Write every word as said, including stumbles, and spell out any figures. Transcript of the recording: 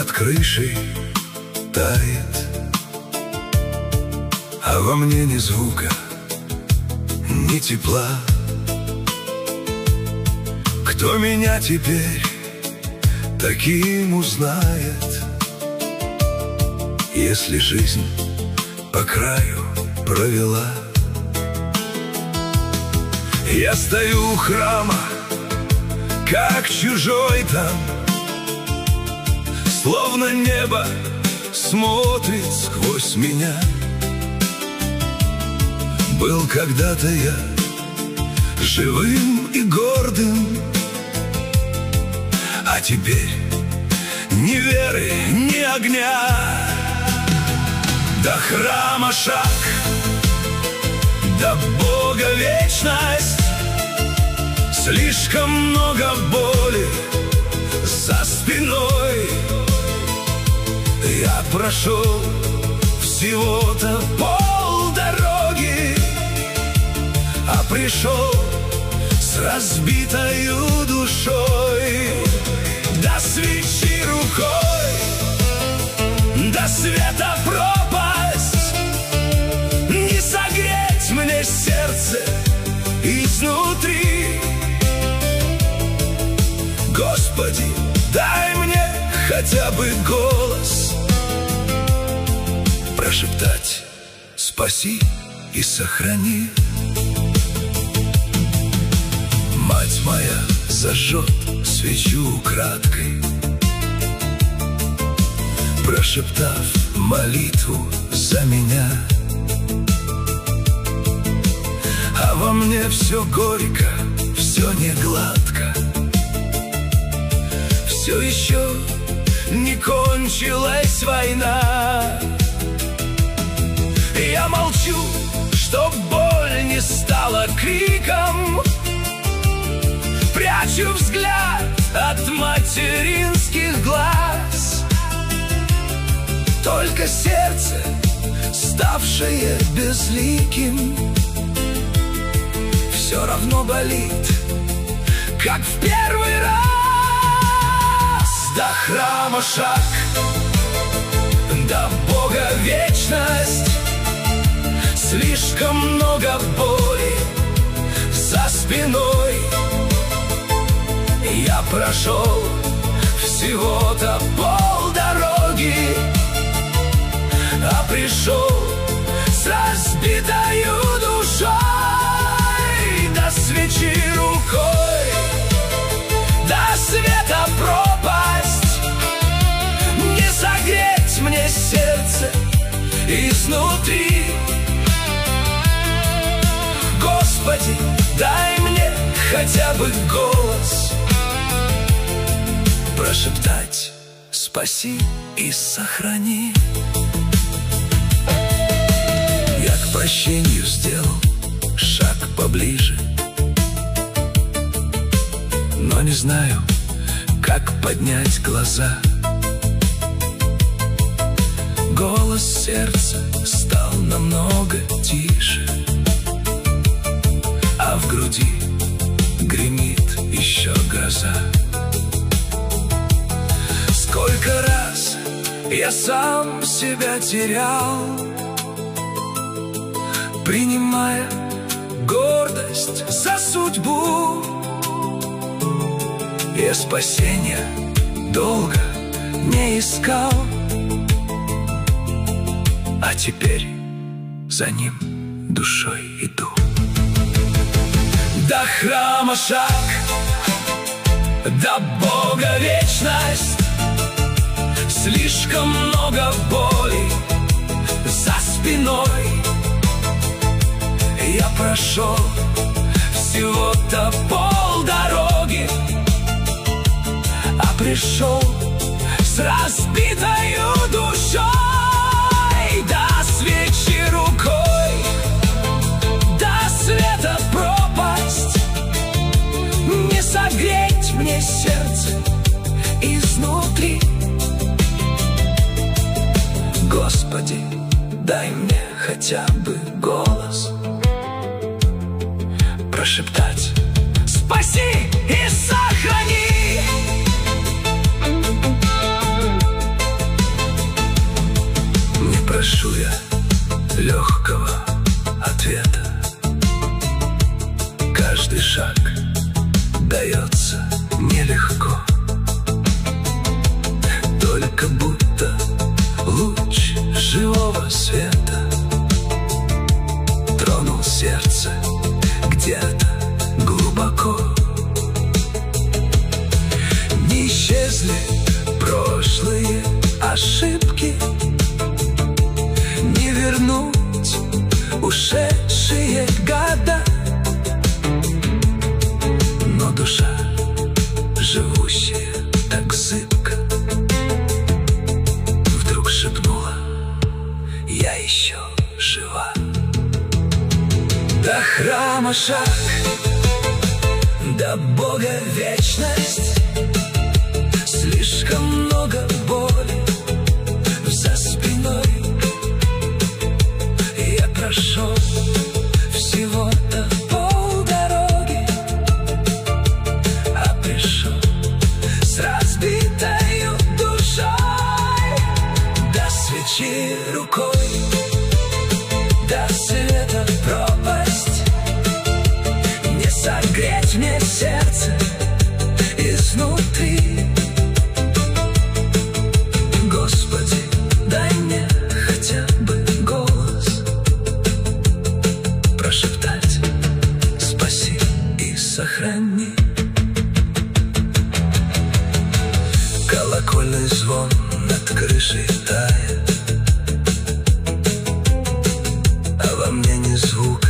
над крышей тает, а во мне ни звука, ни тепла. Кто меня теперь таким узнает, если жизнь по краю провела? Я стою у храма, как чужой там, словно небо смотрит сквозь меня. Был когда-то я живым и гордым, а теперь ни веры, ни огня. До храма шаг, до Бога вечность. Слишком много боли за спиной. Я прошел всего-то полдороги, а пришел с разбитою душой. До свечи рукой, до света пропасть, не согреть мне сердце изнутри. Господи, дай мне хотя бы голос прошептать: спаси и сохрани. Мать моя зажжет свечу украдкой, прошептав молитву за меня. А во мне все горько, все не гладко, все еще не кончилась война. Я молчу, чтоб боль не стала криком, прячу взгляд от материнских глаз. Только сердце, ставшее безликим, все равно болит, как в первый раз. До храма шаг, до Бога вечность. Слишком много боли за спиной. Я прошел всего-то полдороги, а пришел с разбитою душой. До свечи рукой, до света пропасть, не согреть мне сердце изнутри. Господи, дай мне хотя бы голос прошептать: спаси и сохрани. Я к прощению сделал шаг поближе, но не знаю, как поднять глаза. Голос сердца стал намного тише, а в груди гремит еще гроза. Сколько раз я сам себя терял, принимая гордость за судьбу. Я спасения долго не искал, а теперь за ним душой иду. До храма шаг, до Бога вечность. Слишком много боли за спиной. Я прошел всего-то полдороги, а пришел с разбитою душой. До свечи рукой, до света пропасть, не согреть мне сердце изнутри. Господи, дай мне хотя бы голос прошептать: спаси и сохрани. прошу я легкого ответа. Каждый шаг дается нелегко, только будто луч живого света тронул сердце где-то глубоко. Не исчезли прошлые ошибки, не вернуть ушедшие года, но душа, живущая так зыбко, вдруг шепнула: я еще жива. До храма шаг, до Бога вечность. Слишком много боли за спиной. Я прошел всего-то полдороги, а пришел с разбитой душой. До свечи рукой, до света пропасть, не согреть мне сердце изнутри. Господи, дай мне хотя бы голос прошептать: спаси и сохрани. Колокольный звон над крышей тает, а во мне ни звука